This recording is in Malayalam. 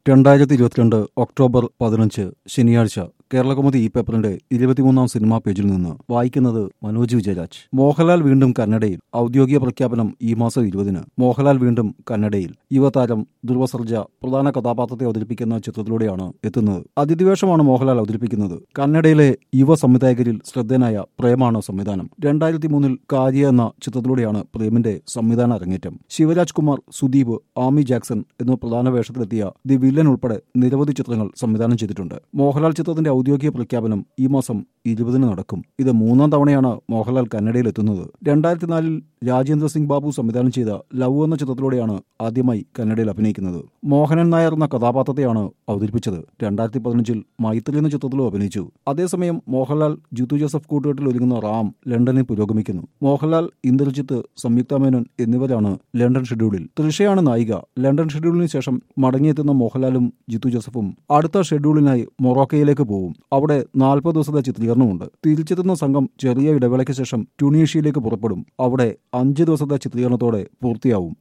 2022 ഒക്ടോബർ 15 ശനിയാഴ്ച കേരളകൗമുദി ഈ പേപ്പറിന്റെ 23-ാം സിനിമാ പേജിൽ നിന്ന് വായിക്കുന്നത് മനോജ് വിജയരാജ്. മോഹൻലാൽ വീണ്ടും കന്നഡയിൽ. ഔദ്യോഗിക പ്രഖ്യാപനം ഈ മാസം 20-ന്. മോഹൻലാൽ വീണ്ടും കന്നഡയിൽ. യുവതാരം ധ്രുവ സർജ പ്രധാന കഥാപാത്രത്തെ അവതരിപ്പിക്കുന്ന ചിത്രത്തിലൂടെയാണ് എത്തുന്നത്. അതിഥിവേഷമാണ് മോഹൻലാൽ അവതരിപ്പിക്കുന്നത്. കന്നഡയിലെ യുവ സംവിധായകരിൽ ശ്രദ്ധേയനായ പ്രേമാണ് സംവിധാനം. 2003-ൽ കാര്യ എന്ന ചിത്രത്തിലൂടെയാണ് പ്രേമിന്റെ സംവിധാന അരങ്ങേറ്റം. ശിവരാജ് കുമാർ, സുദീപ്, ആമി ജാക്സൺ എന്നിവർ പ്രധാന വേഷത്തിലെത്തിയ ദി വില്ലൻ ഉൾപ്പെടെ നിരവധി ചിത്രങ്ങൾ സംവിധാനം ചെയ്തിട്ടുണ്ട്. മോഹൻലാൽ ചിത്രത്തിന്റെ ഔദ്യോഗിക പ്രഖ്യാപനം ഈ മാസം 20-ന് നടക്കും. ഇത് 3-ാം തവണയാണ് മോഹൻലാൽ കന്നഡയിൽ എത്തുന്നത്. 2004-ൽ രാജേന്ദ്ര സിംഗ് ബാബു സംവിധാനം ചെയ്ത ലവ് എന്ന ചിത്രത്തിലൂടെയാണ് ആദ്യമായി കന്നഡയിൽ അഭിനയിക്കുന്നത്. മോഹനൻ നായർ എന്ന കഥാപാത്രത്തെയാണ് അവതരിപ്പിച്ചത്. 2015-ൽ മൈത്രി എന്ന ചിത്രത്തിലും അഭിനയിച്ചു. അതേസമയം മോഹൻലാൽ ജിത്തു ജോസഫ് കൂട്ടുകെട്ടിൽ ഒരുങ്ങുന്ന റാം ലണ്ടനിൽ പുരോഗമിക്കുന്നു. മോഹൻലാൽ, ഇന്ദ്രജിത്ത്, സംയുക്ത മേനോൻ എന്നിവരാണ് ലണ്ടൻ ഷെഡ്യൂളിൽ. തൃഷയാണ് നായിക. ലണ്ടൻ ഷെഡ്യൂളിന് ശേഷം മടങ്ങിയെത്തുന്ന മോഹൻലാലും ജിത്തു ജോസഫും അടുത്ത ഷെഡ്യൂളിനായി മൊറോക്കയിലേക്ക് പോകും. അവിടെ 40 ദിവസത്തെ ചിത്രീകരണമുണ്ട്. തിരിച്ചെത്തുന്ന സംഘം ചെറിയ ഇടവേളയ്ക്ക് ശേഷം ട്യൂണീഷ്യയിലേക്ക് പുറപ്പെടും. അവിടെ 5 ദിവസത്തെ ചിത്രീകരണത്തോടെ പൂർത്തിയാവും.